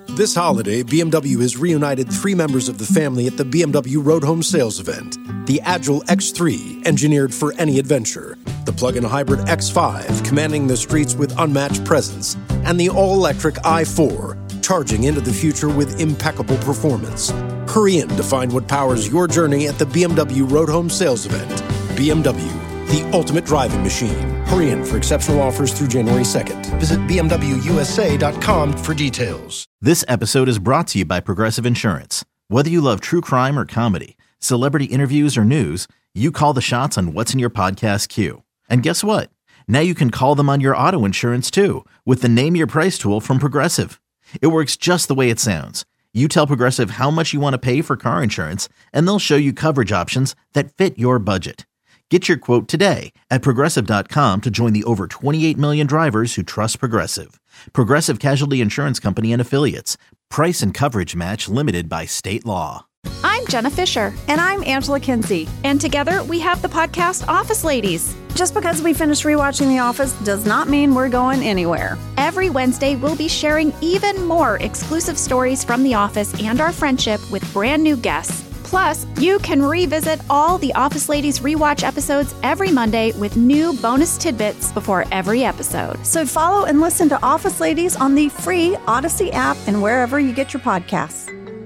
This holiday, BMW has reunited 3 members of the family at the BMW Road Home Sales event. The Agile X3, engineered for any adventure. The plug-in hybrid X5, commanding the streets with unmatched presence. And the all-electric i4, charging into the future with impeccable performance. Hurry in to find what powers your journey at the BMW Road Home Sales event. BMW, the ultimate driving machine. Hurry in for exceptional offers through January 2nd. Visit BMWUSA.com for details. This episode is brought to you by Progressive Insurance. Whether you love true crime or comedy, celebrity interviews or news, you call the shots on what's in your podcast queue. And guess what? Now you can call them on your auto insurance too with the Name Your Price tool from Progressive. It works just the way it sounds. You tell Progressive how much you want to pay for car insurance, and they'll show you coverage options that fit your budget. Get your quote today at Progressive.com to join the over 28 million drivers who trust Progressive. Progressive Casualty Insurance Company and Affiliates. Price and coverage match limited by state law. I'm Jenna Fisher. And I'm Angela Kinsey. And together we have the podcast Office Ladies. Just because we finished rewatching The Office does not mean we're going anywhere. Every Wednesday, we'll be sharing even more exclusive stories from The Office and our friendship with brand new guests. Plus, you can revisit all the Office Ladies rewatch episodes every Monday with new bonus tidbits before every episode. So follow and listen to Office Ladies on the free Odyssey app and wherever you get your podcasts.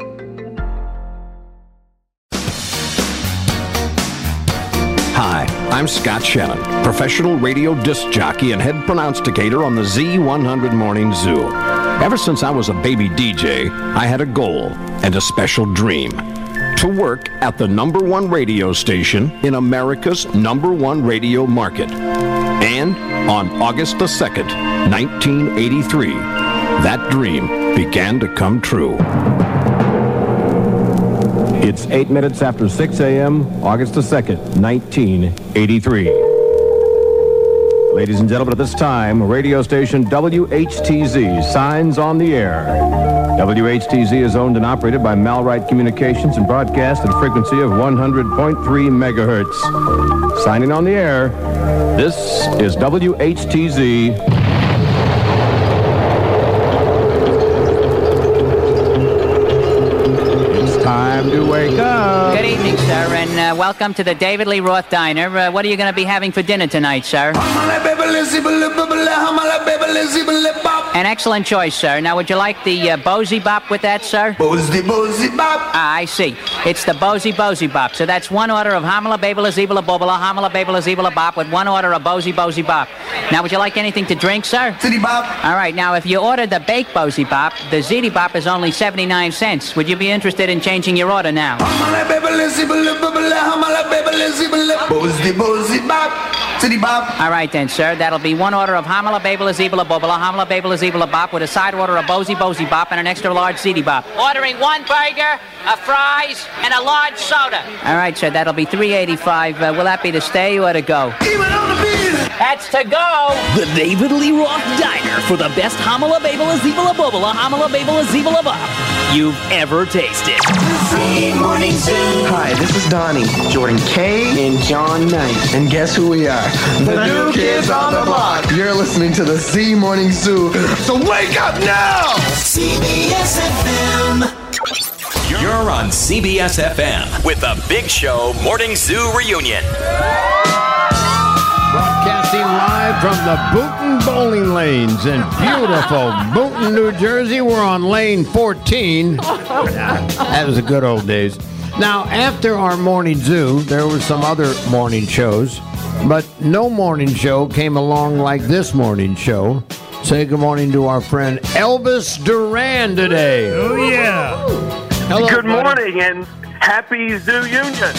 Hi, I'm Scott Shannon, professional radio disc jockey and head pronounsticator on the Z100 Morning Zoo. Ever since I was a baby DJ, I had a goal and a special dream. To work at the #1 radio station in America's #1 radio market. And on August the 2nd, 1983, that dream began to come true. It's 8 minutes after 6 a.m., August the 2nd, 1983. Ladies and gentlemen, at this time, radio station WHTZ signs on the air. WHTZ is owned and operated by Malrite Communications and broadcast at a frequency of 100.3 megahertz. Signing on the air, this is WHTZ. It's time to wake up. Good evening, sir, and welcome to the David Lee Roth Diner. What are you going to be having for dinner tonight, sir? An excellent choice, sir. Now, would you like the Bozy Bop with that, sir? Bozy Bop. Ah, I see. It's the Bozy Bop. So that's one order of Hamala Babala Zebala Bobala, Hamala Babala Zebala Bop with one order of Bozy Bop. Now, would you like anything to drink, sir? Ziti Bop. All right, now, if you order the Baked Bozy Bop, the Ziti Bop is only 79 cents. Would you be interested in changing your order now? Bozy Bop. Ziti Bop. All right, then, sir. That'll be one order of Hamala Babala Zebala Bobala, Hamala Babala Zebala Bop with a side order of Bozy Bop and an extra large Ziti Bop. Ordering one burger, a fries, and a large soda. All right, sir. That'll be $3.85. Will that be to stay or to go? Even on the beat. That's to go. The David Lee Roth Diner for the best Hamala Babala Zebala Bobala, Hamala Babala Zebala Bop you've ever tasted. Morning Zoo. Hi, this is Donnie, Jordan K, and John Knight. And guess who we are? The new kids on the block. You're listening to the Z Morning Zoo. So wake up now! CBS FM. You're on CBS FM with the Big Show Morning Zoo Reunion. Broadcasting live from the Boonton Bowling Lanes in beautiful Boonton, New Jersey. We're on lane 14. That was the good old days. Now, after our morning zoo, there were some other morning shows, but no morning show came along like this morning show. Say good morning to our friend Elvis Duran today. Oh, yeah. Hello, good buddy. morning and happy Zoo Union.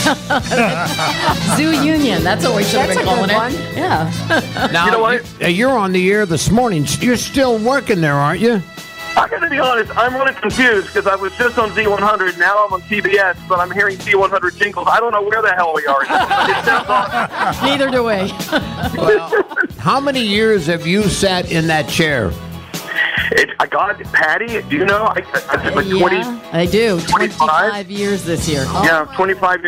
Zoo Union. That's what we should have been calling it. Yeah. Now, you know what? You're on the air this morning. You're still working there, aren't you? I got to be honest, I'm really confused because I was just on Z100, now I'm on CBS, but I'm hearing Z100 jingles. I don't know where the hell we are. It sounds awesome. Neither do we. Well, how many years have you sat in that chair? I got Patty. Do you know? I 20, I do. 25 years this year. Yeah, 25 years.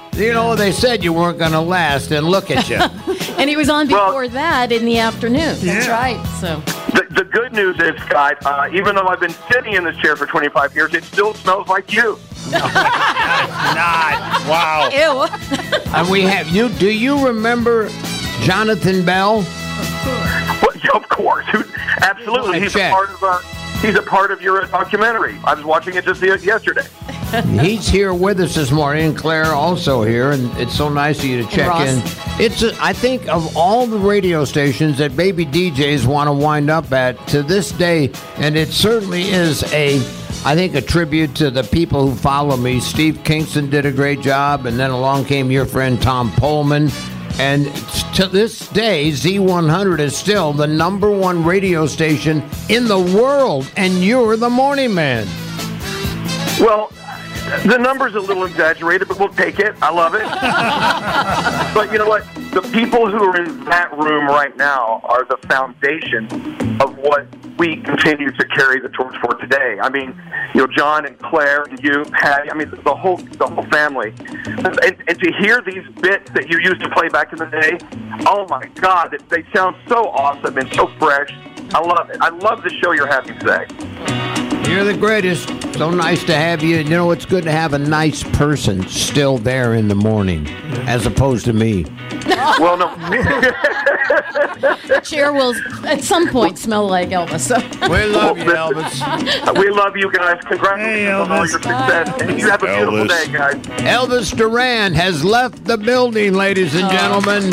You know, they said you weren't going to last, and look at you. And he was on before that in the afternoon. That's right. So the good news is, Scott, even though I've been sitting in this chair for 25 years, it still smells like you. Not. Wow. Ew. And we have you. Do you remember Jonathan Bell? Of course. Absolutely. He's a part of your documentary. I was watching it just yesterday. He's here with us this morning, and Claire also here, and it's so nice of you to check in. I think of all the radio stations that baby DJs want to wind up at to this day, and it certainly is a tribute to the people who follow me. Steve Kingston did a great job, and then along came your friend Tom Pullman. And to this day, Z100 is still the #1 radio station in the world, and you're the morning man. Well, the number's a little exaggerated, but we'll take it. I love it. But you know what? The people who are in that room right now are the foundation of what we continue to carry the torch for today. I mean, you know, John and Claire and you, Patty, I mean, the whole family. And to hear these bits that you used to play back in the day, oh my God, they sound so awesome and so fresh. I love it. I love the show you're having today. You're the greatest. So nice to have you. You know, it's good to have a nice person still there in the morning, as opposed to me. Well, no. Chair will at some point smell like Elvis. So. We love you, Elvis. We love you guys. Congratulations on all your success. And you have a beautiful day, guys. Elvis Duran has left the building, ladies and gentlemen.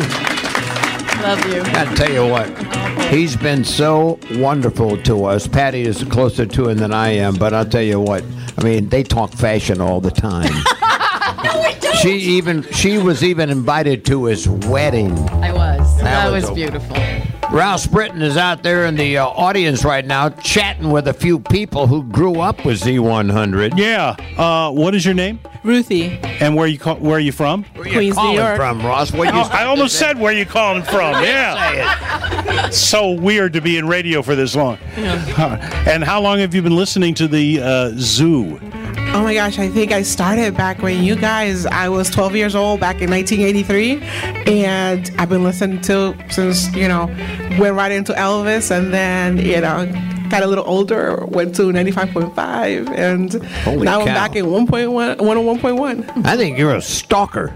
Love you. I tell you what, he's been so wonderful to us. Patty is closer to him than I am, but I'll tell you what, I mean, they talk fashion all the time. No, we don't. She was even invited to his wedding. I was. That was beautiful. Rouse Britton is out there in the audience right now chatting with a few people who grew up with Z100. Yeah. What is your name? Ruthie. And where are you from? Where you calling from, Ross? I almost said where you calling from. Yeah. So weird to be in radio for this long. Yeah. And how long have you been listening to the Zoo? Oh my gosh, I think I started back when I was 12 years old back in 1983, and I've been listening to since, went right into Elvis, and then, got a little older, went to 95.5, and now I'm back at 101.1. I think you're a stalker.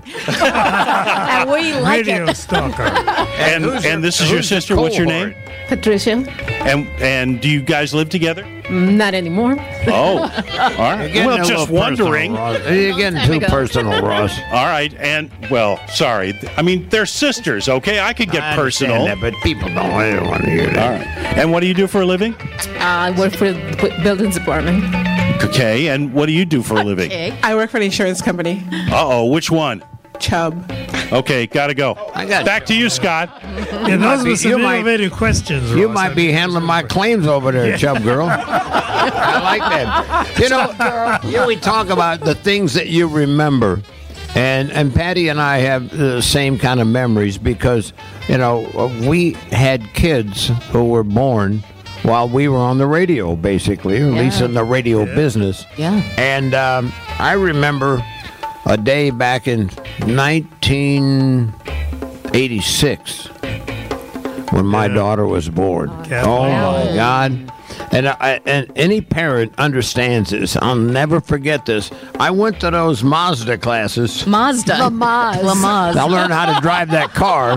And we like Radio it. stalker. And this is your sister. What's your name? Patricia. And do you guys live together? Not anymore. Oh, all right. Well, just wondering. You're getting too personal, Ross. All right, and sorry. I mean, they're sisters. Okay, I could get personal, that, but people don't want to hear that. All right. And what do you do for a living? I work for the buildings department. Okay, and what do you do for a living? I work for an insurance company. Uh-oh, which one? Chubb. Okay, gotta go. Back to you, Scott. Yeah, those were some innovative questions, Ross. You might be handling my claims over there, Chubb girl. I like that. We talk about the things that you remember. And Patty and I have the same kind of memories because, we had kids who were born while we were on the radio, basically, or at least in the radio business. Yeah. And I remember a day back in 1986 when my daughter was born. Oh, my God. And any parent understands this. I'll never forget this. I went to those Mazda classes. Mazda. Lamaz. I learned how to drive that car.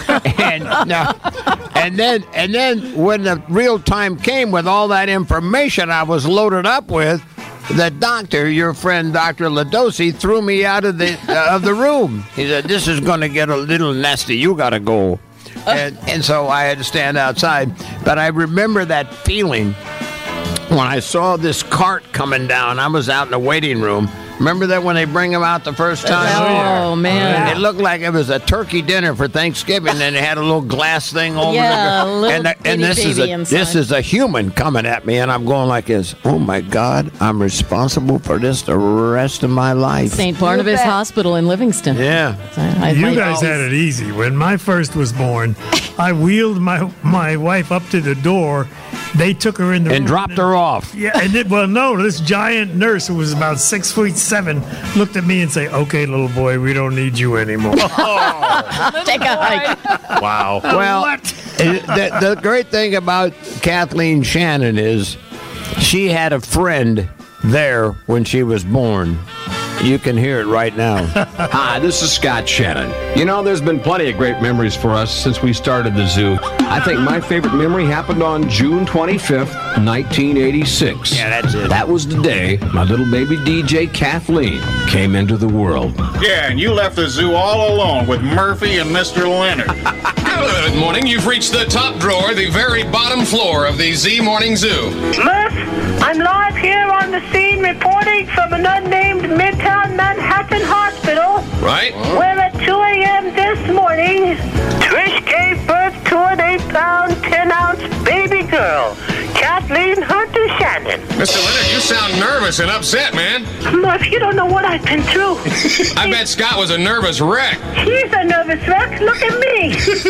And then when the real time came with all that information I was loaded up with, the doctor, your friend Dr. Ladosi, threw me out of the room. He said, "This is going to get a little nasty. You got to go." And so I had to stand outside. But I remember that feeling when I saw this cart coming down. I was out in the waiting room. Remember that when they bring them out the first time? Oh, man. It looked like it was a turkey dinner for Thanksgiving, and it had a little glass thing over and this is a human coming at me, and I'm going like this. Oh, my God, I'm responsible for this the rest of my life. St. Barnabas Hospital in Livingston. Yeah. You guys had it easy. When my first was born, I wheeled my wife up to the door, They took her in the room and dropped her off. Yeah, and this giant nurse who was about 6'7" looked at me and said, "Okay, little boy, we don't need you anymore." Take a hike. Wow. Well, the great thing about Kathleen Shannon is she had a friend there when she was born. You can hear it right now. Hi, this is Scott Shannon. You know, there's been plenty of great memories for us since we started the zoo. I think my favorite memory happened on June 25th, 1986. Yeah, that's it. That was the day my little baby DJ Kathleen came into the world. Yeah, and you left the zoo all alone with Murphy and Mr. Leonard. Good morning. You've reached the top drawer, the very bottom floor of the Z Morning Zoo. Murph, I'm live here on the scene reporting from an unnamed Midtown Manhattan hospital. Right. Where at 2 a.m. this morning, Trish gave birth to an 8-pound, 10-ounce baby girl, Kathleen Hunter Shannon. Mr. Leonard, you sound nervous and upset, man. Murph, you don't know what I've been through. I bet Scott was a nervous wreck. He's a nervous wreck. Look at me.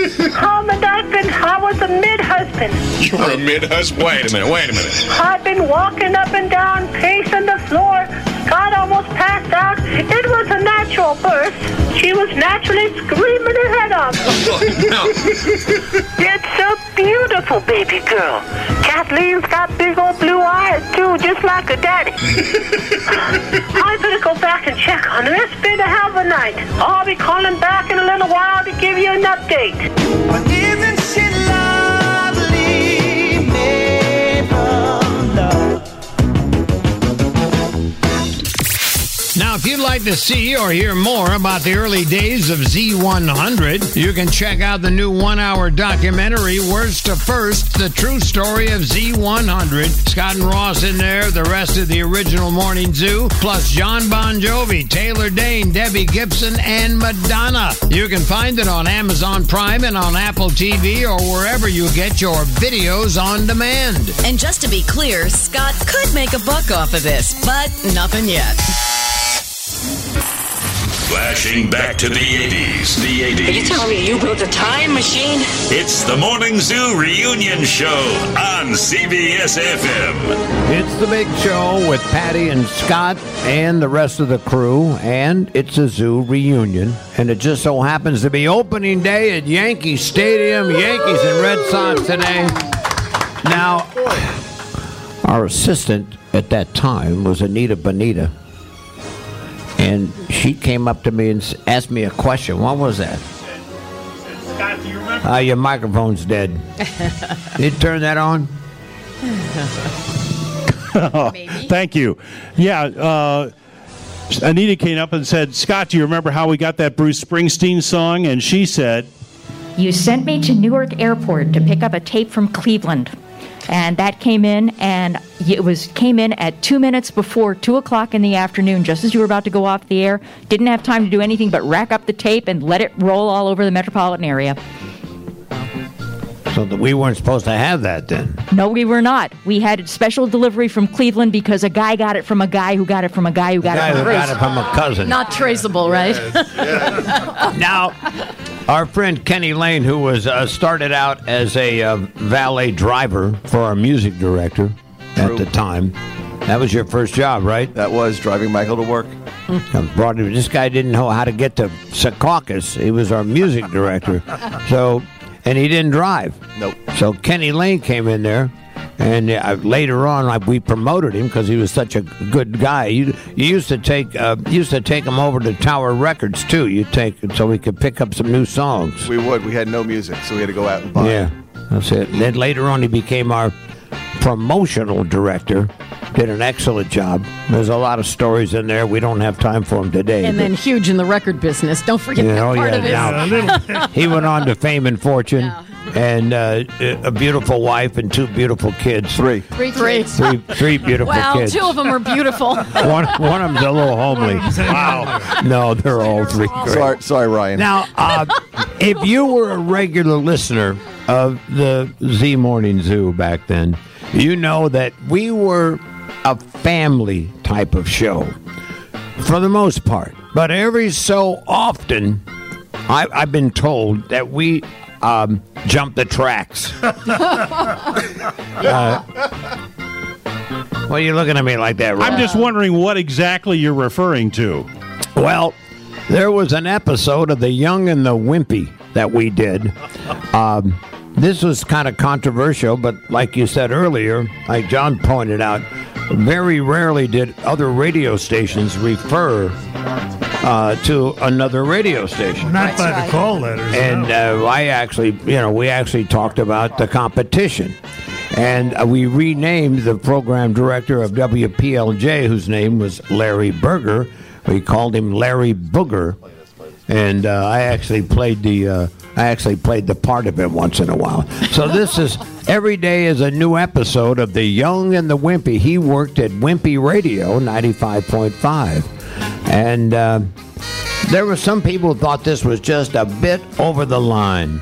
I was a mid-husband. You were a mid-husband? Wait a minute. I've been walking up and down, pacing the floor. Scott almost passed out. It was a natural birth. She was naturally screaming her head off. No. It's a beautiful baby girl. Kathleen's got big old blue eyes, too, just like her daddy. I better go back and check on her. It's been a hell of a night. I'll be calling back in a little while to give you an update. But isn't she lovely, made from love? Now, if you'd like to see or hear more about the early days of Z100, you can check out the new 1-hour documentary, Worst to First, the true story of Z100. Scott and Ross in there, the rest of the original Morning Zoo, plus John Bon Jovi, Taylor Dane, Debbie Gibson, and Madonna. You can find it on Amazon Prime and on Apple TV or wherever you get your videos on demand. And just to be clear, Scott could make a buck off of this, but nothing yet. Flashing back to the 80s. Are you telling me you built a time machine? It's the Morning Zoo Reunion Show on CBS FM. It's the big show with Patty and Scott and the rest of the crew, and it's a zoo reunion. And it just so happens to be opening day at Yankee Stadium. Yankees and Red Sox today. Now, our assistant at that time was Anita Bonita. And she came up to me and asked me a question. What was that? Scott, do you remember? Your microphone's dead. You turn that on? Thank you. Yeah, Anita came up and said, Scott, do you remember how we got that Bruce Springsteen song? And she said, you sent me to Newark Airport to pick up a tape from Cleveland. And that came in, and came in at 2 minutes before 2 o'clock in the afternoon, just as you were about to go off the air. Didn't have time to do anything but rack up the tape and let it roll all over the metropolitan area. So we weren't supposed to have that then? No, we were not. We had a special delivery from Cleveland because a guy got it from a guy who got it from a guy who got it from a got it from a cousin. Not traceable, right? Now, our friend Kenny Lane, who was started out as a valet driver for our music director at the time. That was your first job, right? That was driving Michael to work. This guy didn't know how to get to Secaucus. He was our music director. And he didn't drive. Nope. So Kenny Lane came in there, and later on we promoted him because he was such a good guy. You used to take him over to Tower Records too. You take so we could pick up some new songs. We would. We had no music, so we had to go out and buy. Yeah, that's it. And then later on, he became our promotional director. Did an excellent job. There's a lot of stories in there. We don't have time for them today. And then huge in the record business. Don't forget that part of it. Now, he went on to fame and fortune, and a beautiful wife and 2 beautiful kids. Three beautiful kids. 2 of them are beautiful. one of them's a little homely. Wow. No, they're all 3 great. Sorry, Ryan. Now, if you were a regular listener of the Z Morning Zoo back then, you know that we were a family type of show for the most part. But every so often, I've been told that we jump the tracks. What are you looking at me like that, Rob? I'm just wondering what exactly you're referring to. Well, there was an episode of The Young and the Wimpy that we did. This was kind of controversial, but like you said earlier, like John pointed out, very rarely did other radio stations refer to another radio station. Not by the call letters. And we actually talked about the competition. And we renamed the program director of WPLJ, whose name was Larry Berger. We called him Larry Booger. And I actually played the part of it once in a while. So this is every day is a new episode of The Young and the Wimpy. He worked at Wimpy Radio 95.5, and there were some people who thought this was just a bit over the line.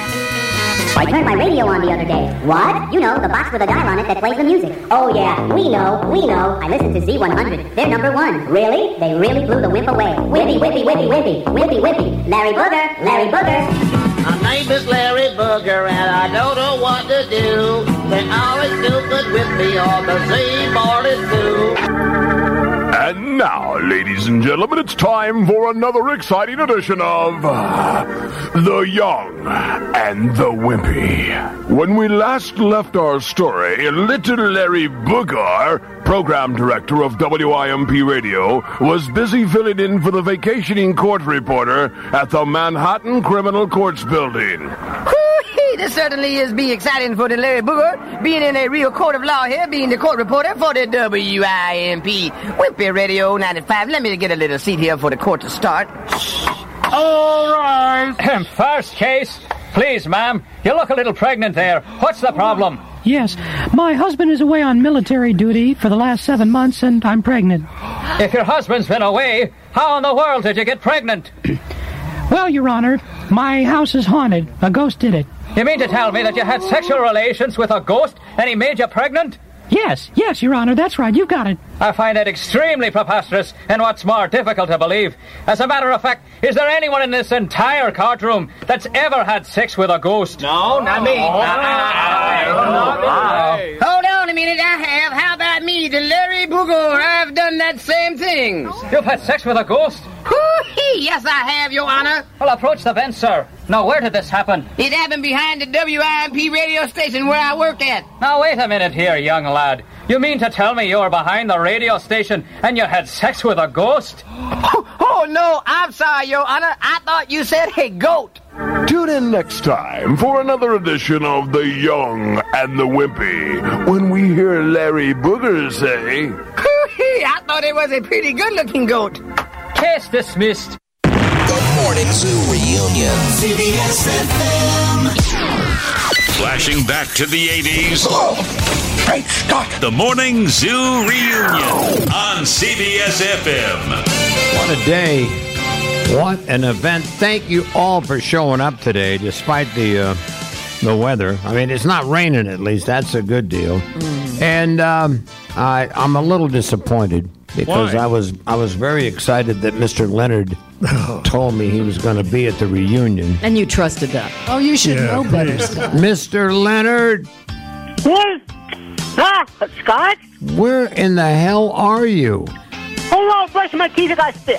I turned my radio on the other day. What? You know, the box with a dial on it that plays the music. Oh, yeah, we know. I listened to Z100. They're number one. Really? They really blew the wimp away. Wimpy, Wimpy, Wimpy, Wimpy, Wimpy, Wimpy. Larry Booger, Larry Booger. My name is Larry Booger, and I don't know what to do. They always stupid with me on the Z-Morning Zoo. And now, ladies and gentlemen, it's time for another exciting edition of The Young and the Wimpy. When we last left our story, little Larry Booger, program director of WIMP Radio, was busy filling in for the vacationing court reporter at the Manhattan Criminal Courts Building. This certainly is be exciting for the Larry Booger, being in a real court of law here, being the court reporter for the WIMP. Wimpy Radio 95. Let me get a little seat here for the court to start. All right. First case. Please, ma'am. You look a little pregnant there. What's the problem? Yes, my husband is away on military duty for the last 7 months, and I'm pregnant. If your husband's been away, how in the world did you get pregnant? Well, Your Honor, my house is haunted. A ghost did it. You mean to tell me that you had sexual relations with a ghost and he made you pregnant? Yes, Your Honor, that's right. You got it. I find that extremely preposterous, and what's more difficult to believe. As a matter of fact, is there anyone in this entire courtroom that's ever had sex with a ghost? No, not me. Hold on a minute, I have. How about me, the Larry Booger? I've done that same thing. You've had sex with a ghost? Yes, I have, Your Honor. Well, approach the bench, sir. Now, where did this happen? It happened behind the WIMP radio station where I work at. Now, wait a minute here, young lad. You mean to tell me you were behind the radio station and you had sex with a ghost? Oh, no, I'm sorry, Your Honor. I thought you said a goat. Tune in next time for another edition of The Young and the Wimpy, when we hear Larry Booger say, I thought it was a pretty good-looking goat. Case dismissed. The Morning Zoo Reunion. CBS FM. Flashing back to the 80s. Great Scott! The Morning Zoo Reunion on CBS FM. What a day. What an event. Thank you all for showing up today, despite the weather. I mean, it's not raining, at least. That's a good deal. And I'm a little disappointed because Why? I was very excited that Mr. Leonard told me he was going to be at the reunion. And you trusted that. Oh, you should know better, Scott. Mr. Leonard, What? Scott? where in the hell are you? Hold on, brushing my teeth, I got spit.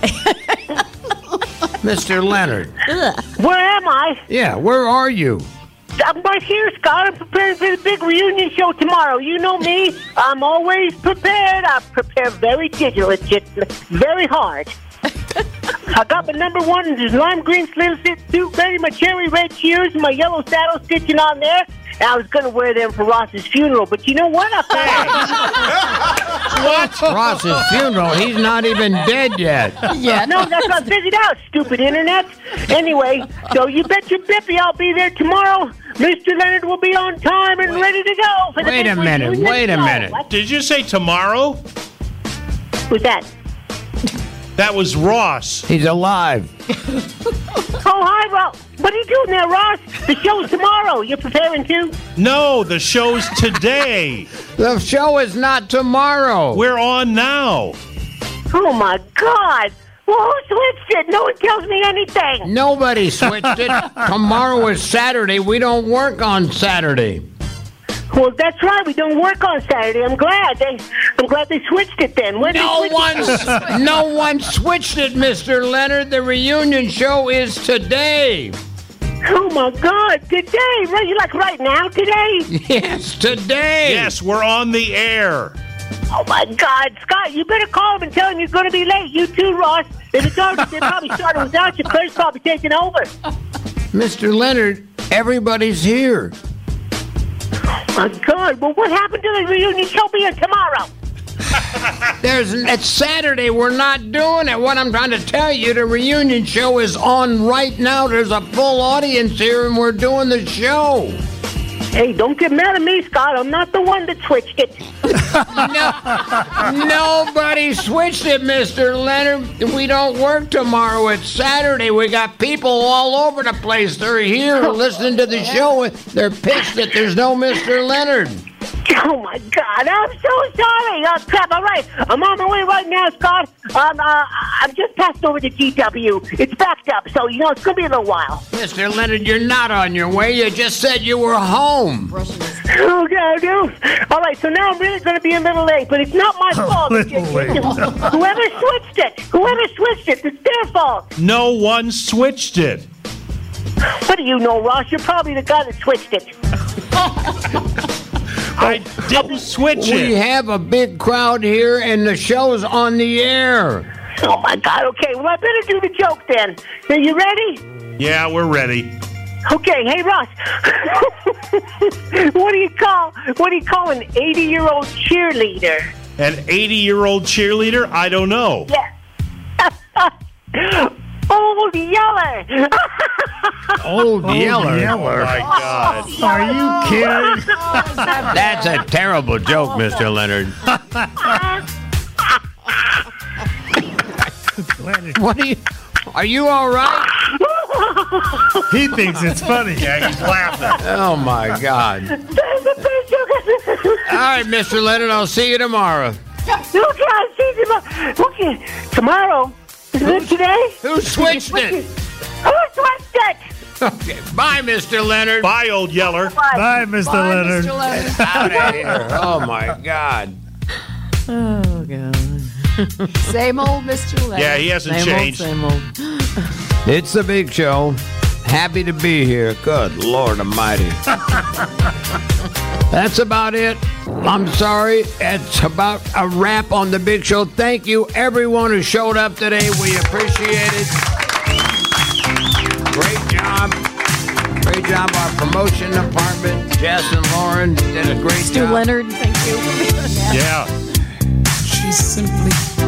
Mr. Leonard. Where am I? Yeah, where are you? I'm right here, Scott. I'm preparing for the big reunion show tomorrow. You know me. I'm always prepared. I prepare very diligently, very hard. I got my number one lime green slim fit suit ready, my cherry red shoes, my yellow saddle stitching on there. And I was going to wear them for Ross's funeral, but you know what? I found What? Ross's funeral? He's not even dead yet. Yeah, no, that's what I figured out, stupid internet. Anyway, so you bet your bippy I'll be there tomorrow. Mr. Leonard will be on time and ready to go. For the Wait a big minute, reunion wait a show. minute. What? Did you say tomorrow? Who's that? That was Ross. He's alive. Oh, hi, Ross. What are you doing there, Ross? The show's tomorrow. You're preparing too? No, the show's today. The show is not tomorrow. We're on now. Oh, my God. Well, who switched it? No one tells me anything. Nobody switched it. Tomorrow is Saturday. We don't work on Saturday. Well, that's right. We don't work on Saturday. I'm glad they switched it then. When No one switched it, Mr. Leonard. The reunion show is today. Oh, my God. Today? Right? You like right now today? Yes, today. Yes, we're on the air. Oh, my God. Scott, you better call him and tell him you're going to be late. You too, Ross. If it's already, they probably started without you. Claire's probably taking over. Mr. Leonard, everybody's here. Oh, my God. Well, what happened to the reunion show being tomorrow? It's Saturday. We're not doing it. What I'm trying to tell you, the reunion show is on right now. There's a full audience here, and we're doing the show. Hey, don't get mad at me, Scott. I'm not the one that switched it. Nobody switched it, Mr. Leonard. We don't work tomorrow. It's Saturday. We got people all over the place. They're here listening to the show. They're pissed that there's no Mr. Leonard. Oh, my God. I'm so sorry. Oh, crap. All right. I'm on my way right now, Scott. I'm just passed over to GW. It's backed up, so, it's going to be a little while. Mr. Leonard, you're not on your way. You just said you were home. Okay, dude. All right, so now I'm really going to be a little late, but it's not my fault. Whoever switched it, it's their fault. No one switched it. What do you know, Ross? You're probably the guy that switched it. I didn't switch it. We have a big crowd here, and the show's on the air. Oh, my God. Okay, well, I better do the joke then. Are you ready? Yeah, we're ready. Okay, hey, Ross. What do you call an 80-year-old cheerleader? An 80-year-old cheerleader? I don't know. Yeah. Old Yeller. Old Yeller. Oh, my God. Are you kidding? That's a terrible joke, Mr. Leonard. Are you all right? He thinks it's funny. Yeah, he's laughing. Oh, my God. All right, Mr. Leonard, I'll see you tomorrow. Okay, I'll see you tomorrow. Okay, tomorrow? Is it today? Who switched it? Who switched it? Okay, bye, Mr. Leonard. Bye, Old Yeller. Bye, Mr. Leonard. Mr. Leonard. Out of here. Oh, my God. Oh, God. Same old Mr. Leonard. Yeah, he hasn't changed. Same old. It's the Big Show. Happy to be here. Good Lord Almighty. That's about it. I'm sorry. It's about a wrap on the Big Show. Thank you, everyone who showed up today. We appreciate it. Great job. Great job, our promotion department. Jess and Lauren did a great job. Stu Leonard, thank you. Yeah. She's simply